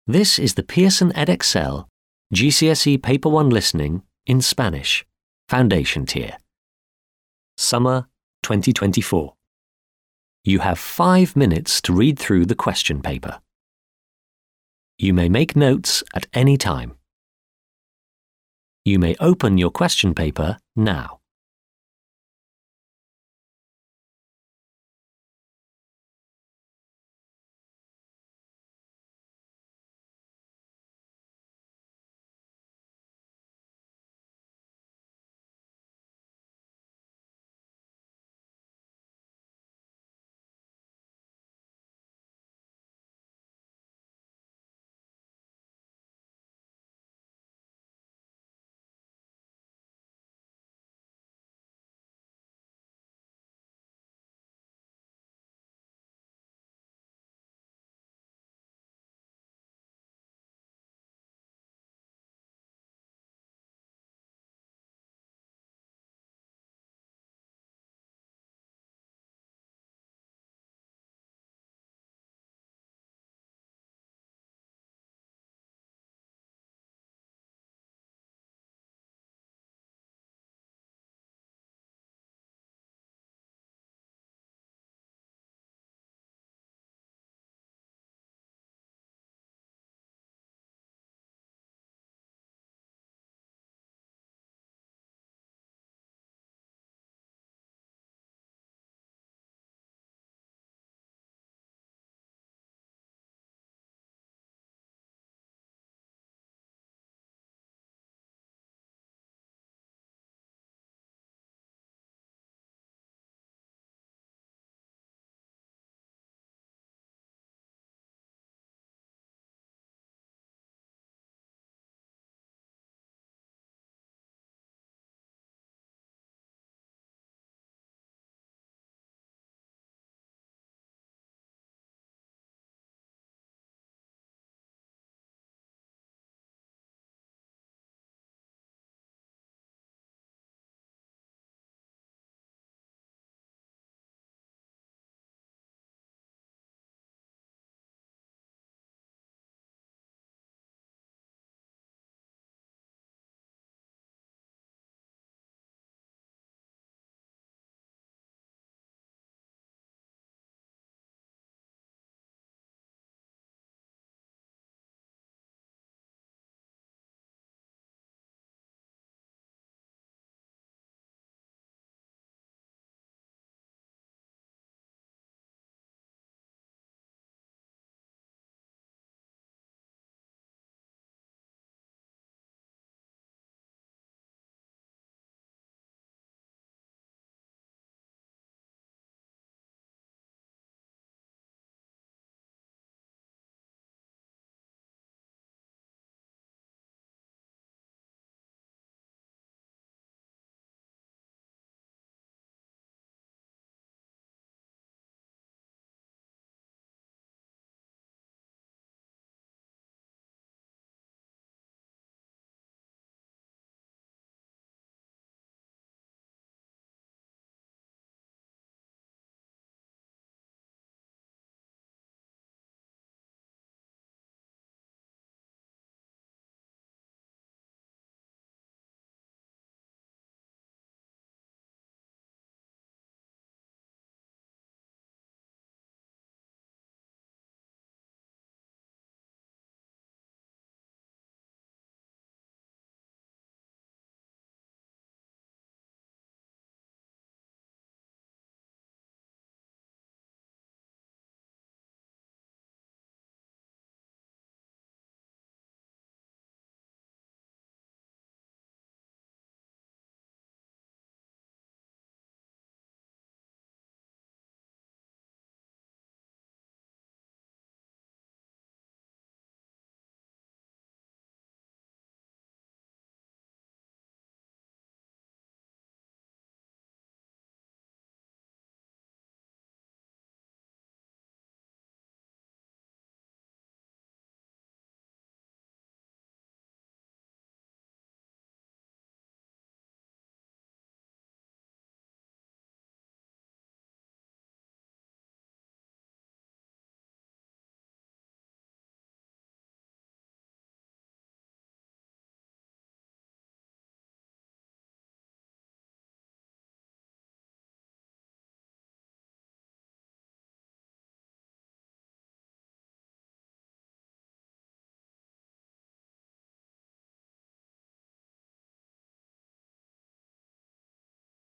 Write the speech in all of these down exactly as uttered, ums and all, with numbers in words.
This is the Pearson Edexcel G C S E Paper one Listening in Spanish, Foundation Tier. Summer twenty twenty-four. You have five minutes to read through the question paper. You may make notes at any time. You may open your question paper now.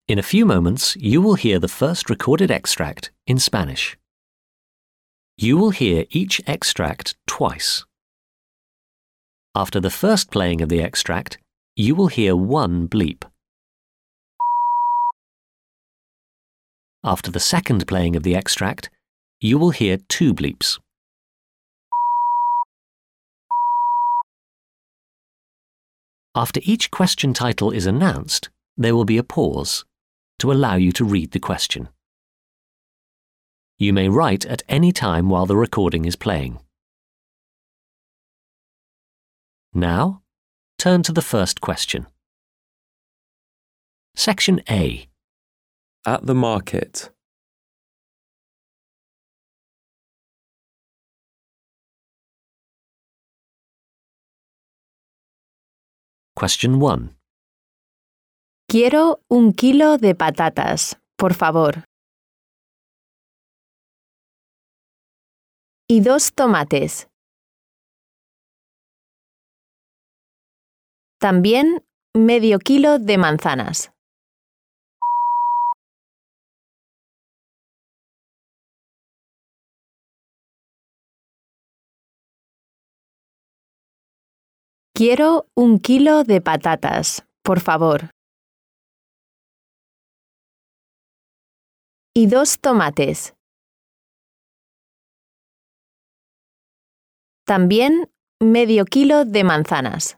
In a few moments, you will hear the first recorded extract in Spanish. You will hear each extract twice. After the first playing of the extract, you will hear one bleep. After the second playing of the extract, you will hear two bleeps. After each question title is announced, there will be a pause to allow you to read the question. You may write at any time while the recording is playing. Now, turn to the first question. Section A. At the market. Question one. Quiero un kilo de patatas, por favor. Y dos tomates. También medio kilo de manzanas. Quiero un kilo de patatas, por favor. Y dos tomates. También medio kilo de manzanas.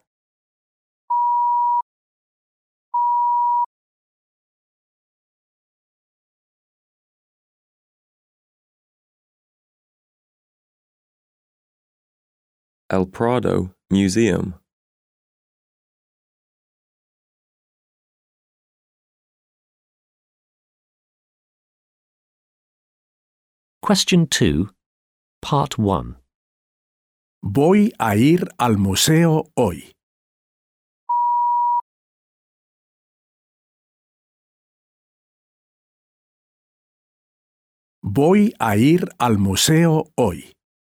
El Prado Museum. Question two, Part one. Voy a ir al museo hoy. Voy a ir al museo hoy.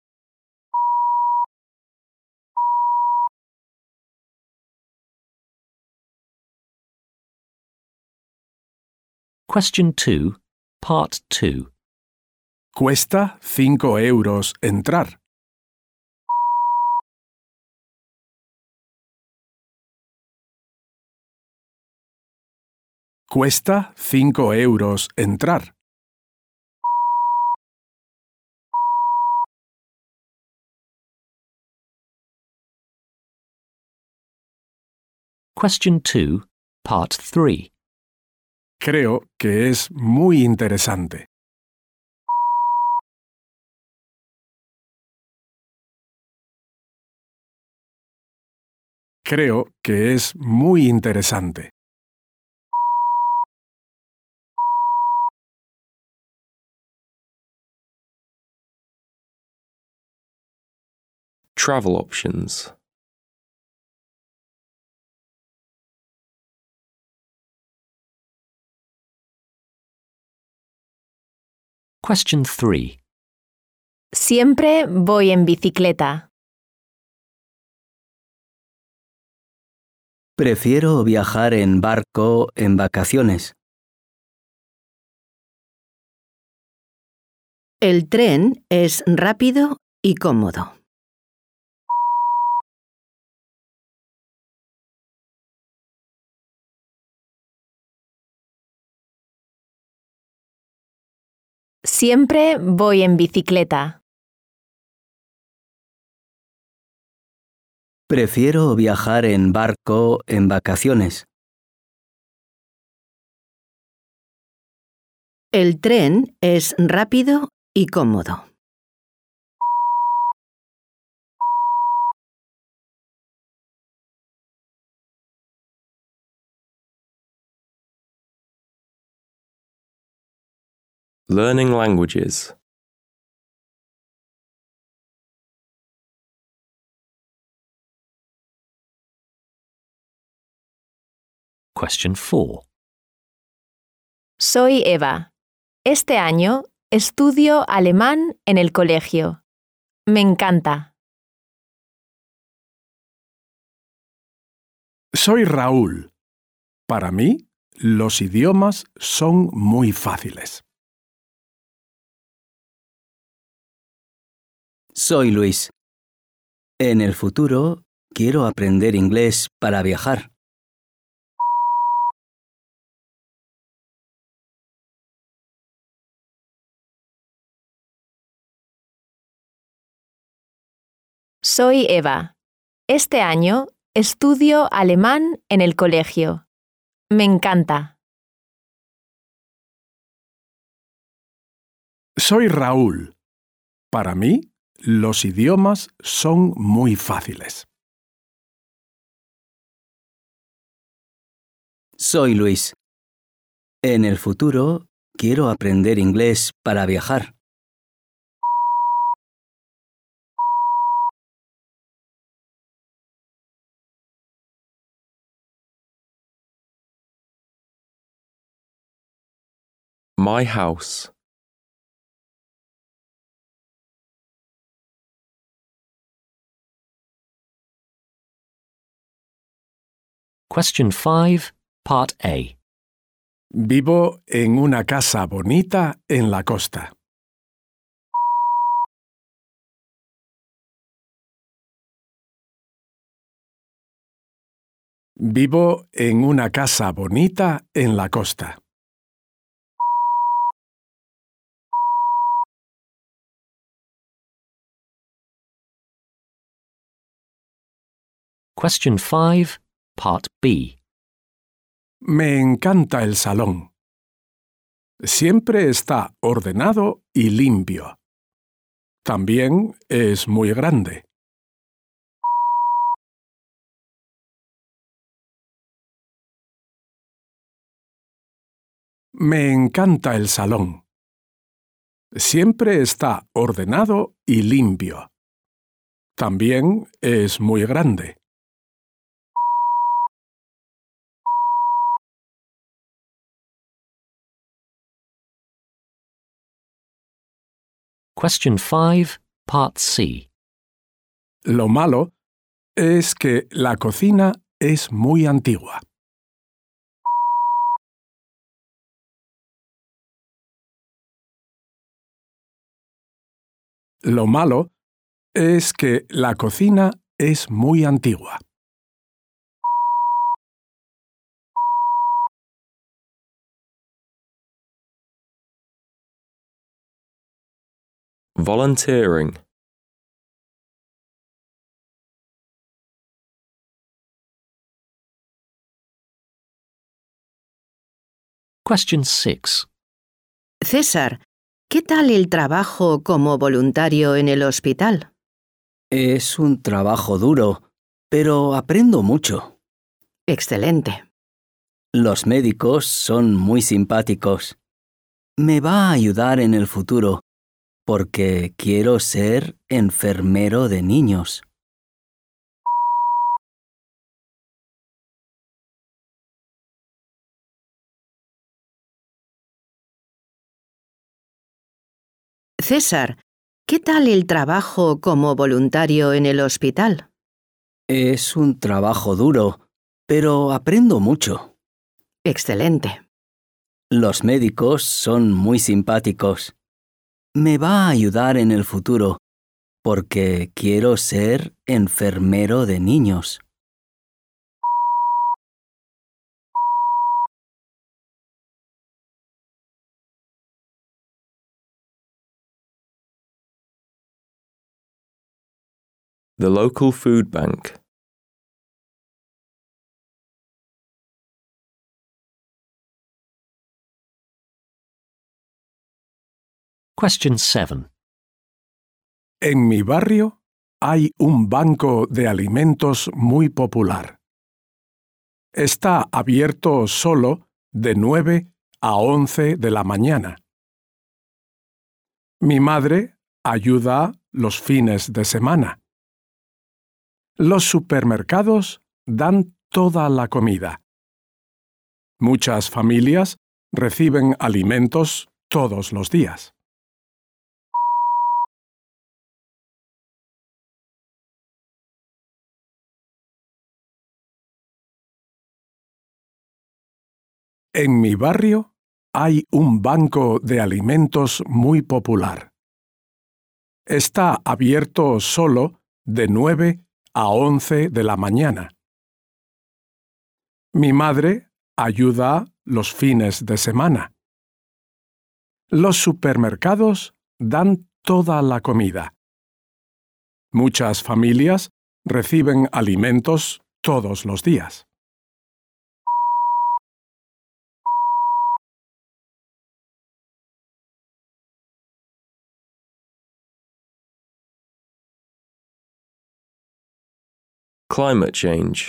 Question two, Part two. Cuesta cinco euros entrar. Cuesta cinco euros entrar. Question two, Part three. Creo que es muy interesante. Creo que es muy interesante. Travel options. Question three. Siempre voy en bicicleta. Prefiero viajar en barco en vacaciones. El tren es rápido y cómodo. Siempre voy en bicicleta. Prefiero viajar en barco en vacaciones. El tren es rápido y cómodo. Learning languages. Question four. Soy Eva. Este año estudio alemán en el colegio. Me encanta. Soy Raúl. Para mí, los idiomas son muy fáciles. Soy Luis. En el futuro quiero aprender inglés para viajar. Soy Eva. Este año estudio alemán en el colegio. Me encanta. Soy Raúl. Para mí, los idiomas son muy fáciles. Soy Luis. En el futuro quiero aprender inglés para viajar. My house. Question five, Part A. Vivo en una casa bonita en la costa. Vivo en una casa bonita en la costa. Question five, Part B. Me encanta el salón. Siempre está ordenado y limpio. También es muy grande. Me encanta el salón. Siempre está ordenado y limpio. También es muy grande. Question five, Part C. Lo malo es que la cocina es muy antigua. Lo malo es que la cocina es muy antigua. Volunteering. Question six. César, ¿qué tal el trabajo como voluntario en el hospital? Es un trabajo duro, pero aprendo mucho. Excelente. Los médicos son muy simpáticos. Me va a ayudar en el futuro, porque quiero ser enfermero de niños. César, ¿qué tal el trabajo como voluntario en el hospital? Es un trabajo duro, pero aprendo mucho. Excelente. Los médicos son muy simpáticos. Me va a ayudar en el futuro, porque quiero ser enfermero de niños. The local food bank. Question seven. En mi barrio hay un banco de alimentos muy popular. Está abierto solo de nueve a once de la mañana. Mi madre ayuda los fines de semana. Los supermercados dan toda la comida. Muchas familias reciben alimentos todos los días. En mi barrio hay un banco de alimentos muy popular. Está abierto solo de nueve a once de la mañana. Mi madre ayuda los fines de semana. Los supermercados dan toda la comida. Muchas familias reciben alimentos todos los días. Climate change.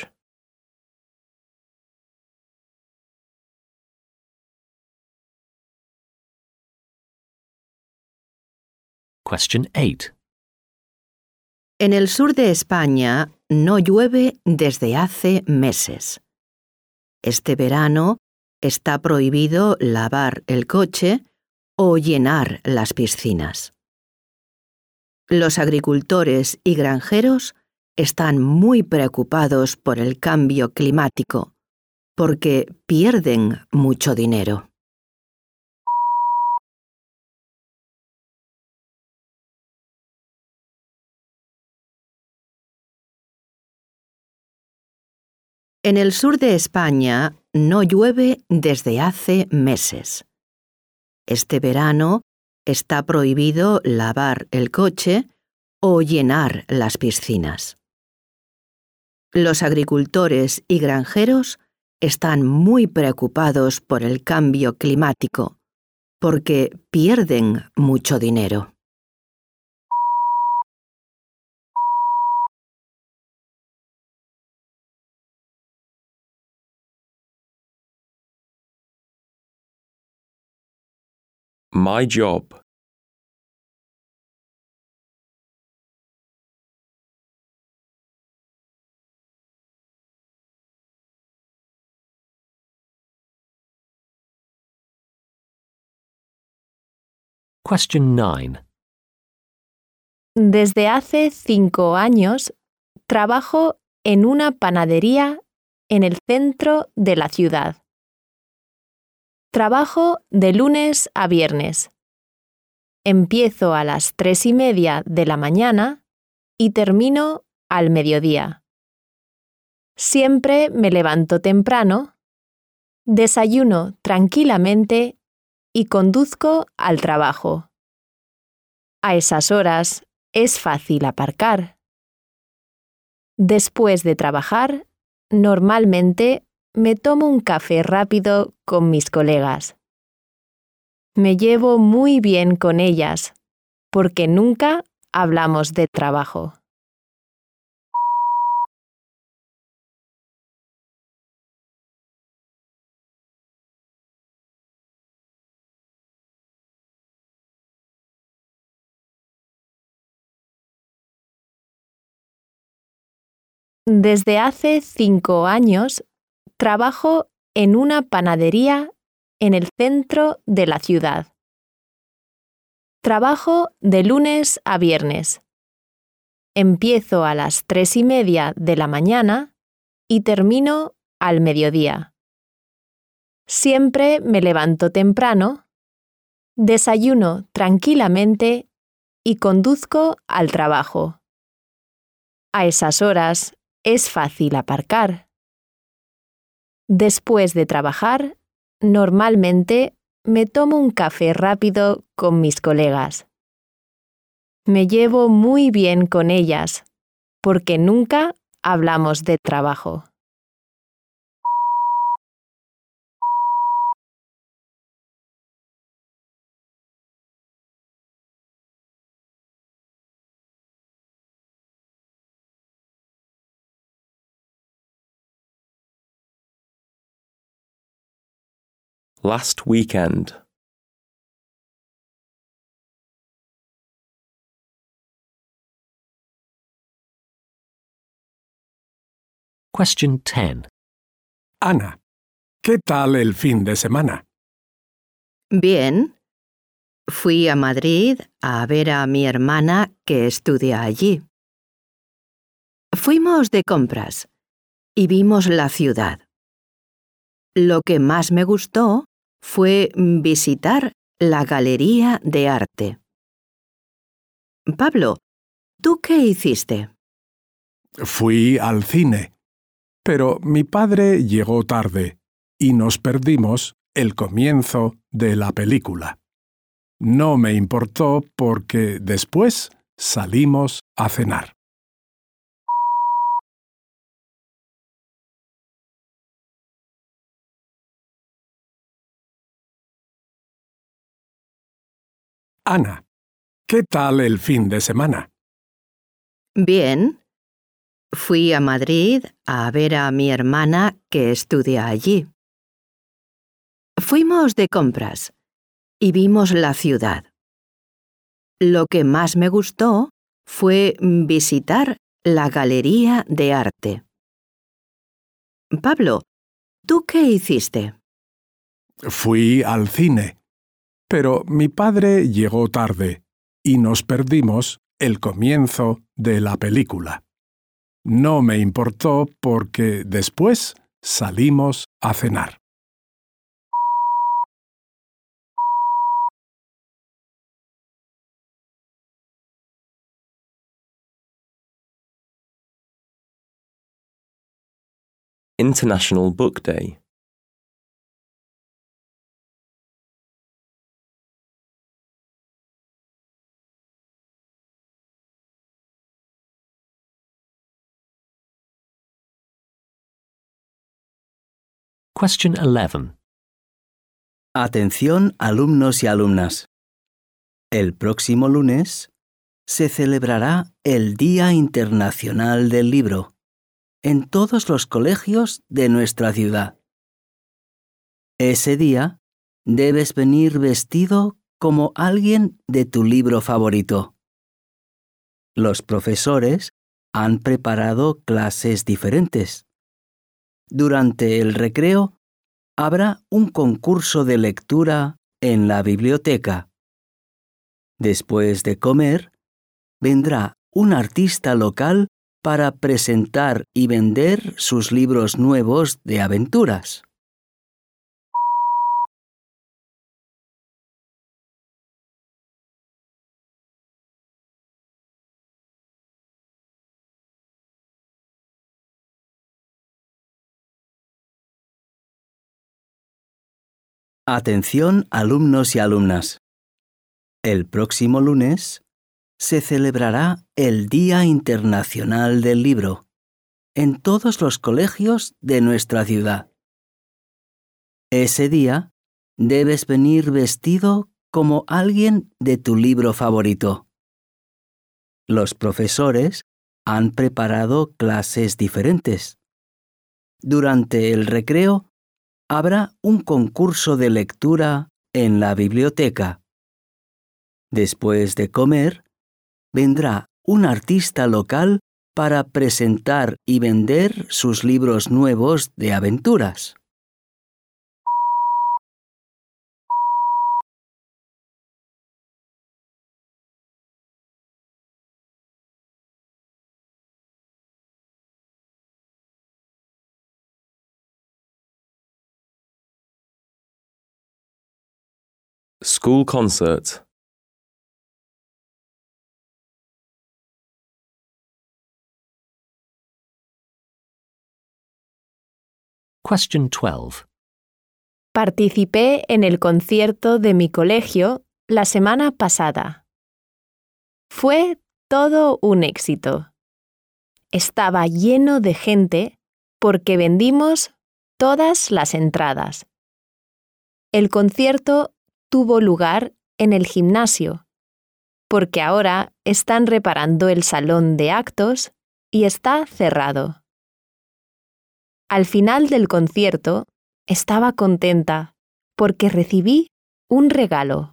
Question eight. En el sur de España no llueve desde hace meses. Este verano está prohibido lavar el coche o llenar las piscinas. Los agricultores y granjeros están muy preocupados por el cambio climático, porque pierden mucho dinero. En el sur de España no llueve desde hace meses. Este verano está prohibido lavar el coche o llenar las piscinas. Los agricultores y granjeros están muy preocupados por el cambio climático, porque pierden mucho dinero. My job. Question nine. Desde hace cinco años trabajo en una panadería en el centro de la ciudad. Trabajo de lunes a viernes. Empiezo a las tres y media de la mañana y termino al mediodía. Siempre me levanto temprano, desayuno tranquilamente y conduzco al trabajo. A esas horas es fácil aparcar. Después de trabajar, normalmente me tomo un café rápido con mis colegas. Me llevo muy bien con ellas, porque nunca hablamos de trabajo. Desde hace cinco años trabajo en una panadería en el centro de la ciudad. Trabajo de lunes a viernes. Empiezo a las tres y media de la mañana y termino al mediodía. Siempre me levanto temprano, desayuno tranquilamente y conduzco al trabajo. A esas horas es fácil aparcar. Después de trabajar, normalmente me tomo un café rápido con mis colegas. Me llevo muy bien con ellas, porque nunca hablamos de trabajo. Last weekend. Question ten. Ana, ¿qué tal el fin de semana? Bien. Fui a Madrid a ver a mi hermana que estudia allí. Fuimos de compras y vimos la ciudad. Lo que más me gustó fue visitar la galería de arte. Pablo, ¿tú qué hiciste? Fui al cine, pero mi padre llegó tarde y nos perdimos el comienzo de la película. No me importó porque después salimos a cenar. Ana, ¿qué tal el fin de semana? Bien. Fui a Madrid a ver a mi hermana que estudia allí. Fuimos de compras y vimos la ciudad. Lo que más me gustó fue visitar la galería de arte. Pablo, ¿tú qué hiciste? Fui al cine, pero mi padre llegó tarde y nos perdimos el comienzo de la película. No me importó porque después salimos a cenar. International Book Day. Question eleven. Atención, alumnos y alumnas. El próximo lunes se celebrará el Día Internacional del Libro en todos los colegios de nuestra ciudad. Ese día debes venir vestido como alguien de tu libro favorito. Los profesores han preparado clases diferentes. Durante el recreo habrá un concurso de lectura en la biblioteca. Después de comer, vendrá un artista local para presentar y vender sus libros nuevos de aventuras. Atención, alumnos y alumnas. El próximo lunes se celebrará el Día Internacional del Libro en todos los colegios de nuestra ciudad. Ese día debes venir vestido como alguien de tu libro favorito. Los profesores han preparado clases diferentes. Durante el recreo habrá un concurso de lectura en la biblioteca. Después de comer, vendrá un artista local para presentar y vender sus libros nuevos de aventuras. School concert. Question twelve. Participé en el concierto de mi colegio la semana pasada. Fue todo un éxito. Estaba lleno de gente porque vendimos todas las entradas. El concierto tuvo lugar en el gimnasio, porque ahora están reparando el salón de actos y está cerrado. Al final del concierto, estaba contenta porque recibí un regalo.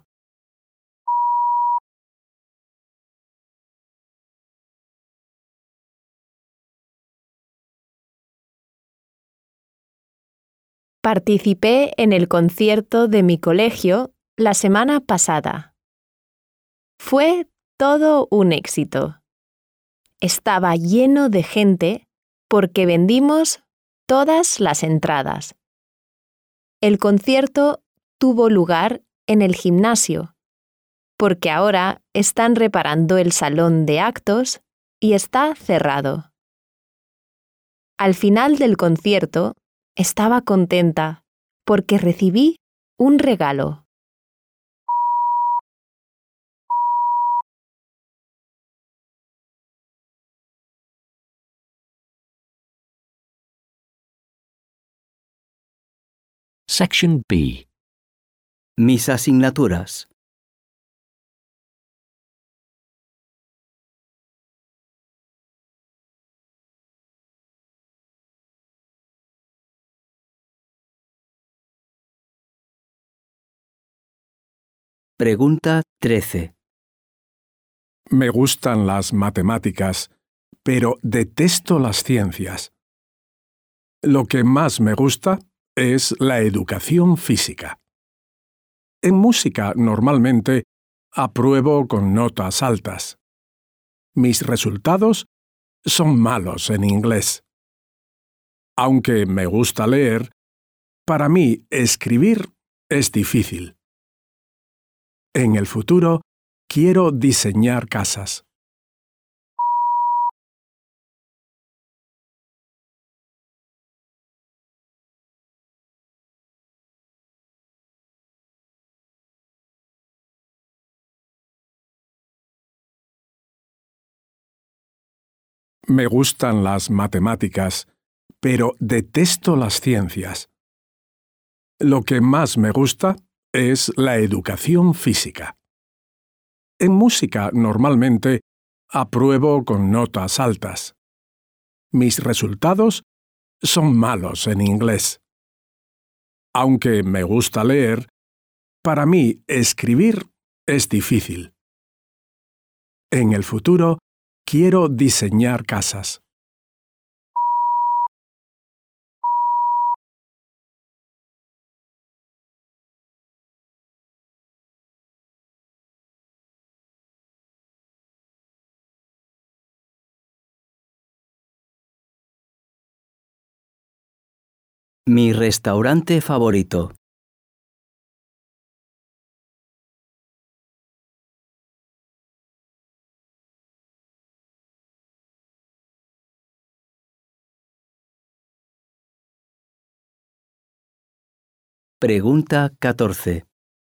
Participé en el concierto de mi colegio la semana pasada. Fue todo un éxito. Estaba lleno de gente porque vendimos todas las entradas. El concierto tuvo lugar en el gimnasio, porque ahora están reparando el salón de actos y está cerrado. Al final del concierto, estaba contenta porque recibí un regalo. Section B. Mis asignaturas. Pregunta trece. Me gustan las matemáticas, pero detesto las ciencias. Lo que más me gusta es la educación física. En música, normalmente, apruebo con notas altas. Mis resultados son malos en inglés. Aunque me gusta leer, para mí escribir es difícil. En el futuro, quiero diseñar casas. Me gustan las matemáticas, pero detesto las ciencias. Lo que más me gusta es la educación física. En música, normalmente, apruebo con notas altas. Mis resultados son malos en inglés. Aunque me gusta leer, para mí escribir es difícil. En el futuro, quiero diseñar casas. Mi restaurante favorito. Pregunta catorce.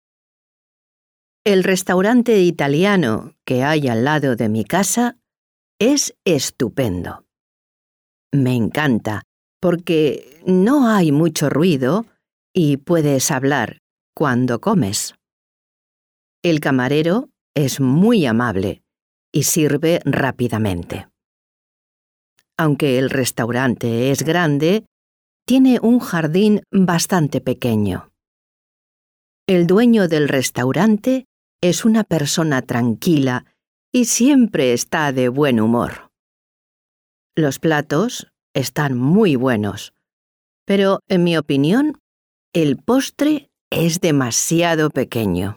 El restaurante italiano que hay al lado de mi casa es estupendo. Me encanta porque no hay mucho ruido y puedes hablar cuando comes. El camarero es muy amable y sirve rápidamente. Aunque el restaurante es grande, tiene un jardín bastante pequeño. El dueño del restaurante es una persona tranquila y siempre está de buen humor. Los platos están muy buenos, pero en mi opinión, el postre es demasiado pequeño.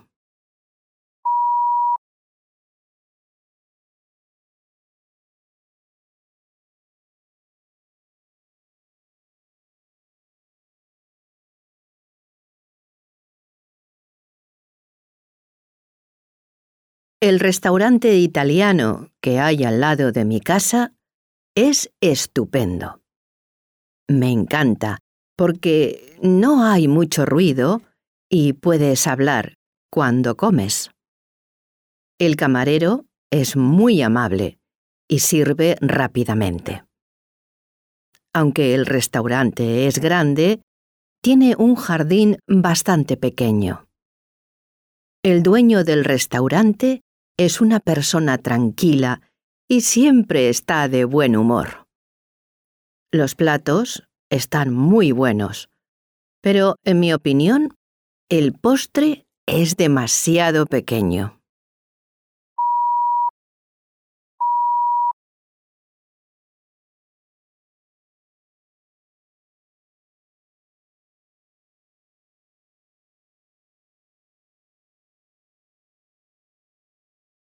El restaurante italiano que hay al lado de mi casa es estupendo. Me encanta porque no hay mucho ruido y puedes hablar cuando comes. El camarero es muy amable y sirve rápidamente. Aunque el restaurante es grande, tiene un jardín bastante pequeño. El dueño del restaurante es una persona tranquila y siempre está de buen humor. Los platos están muy buenos, pero en mi opinión, el postre es demasiado pequeño.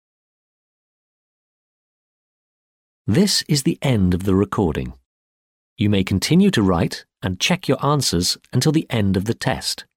This is the end of the recording. You may continue to write and check your answers until the end of the test.